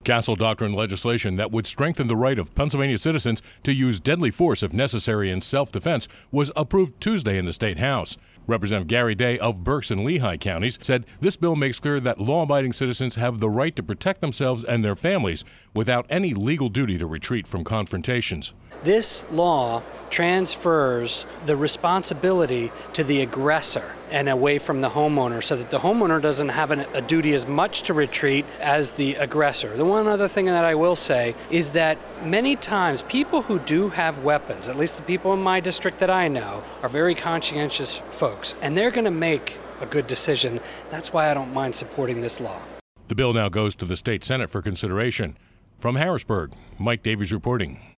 Castle Doctrine legislation that would strengthen the right of Pennsylvania citizens to use deadly force if necessary in self-defense was approved Tuesday in the State House. Representative Gary Day of Berks and Lehigh counties said this bill makes clear that law-abiding citizens have the right to protect themselves and their families without any legal duty to retreat from confrontations. This law transfers the responsibility to the aggressor and away from the homeowner so that the homeowner doesn't have a duty as much to retreat as the aggressor. The one other thing that I will say is that many times people who do have weapons, at least the people in my district that I know, are very conscientious folks, and they're going to make a good decision. That's why I don't mind supporting this law. The bill now goes to the state Senate for consideration. From Harrisburg, Mike Davies reporting.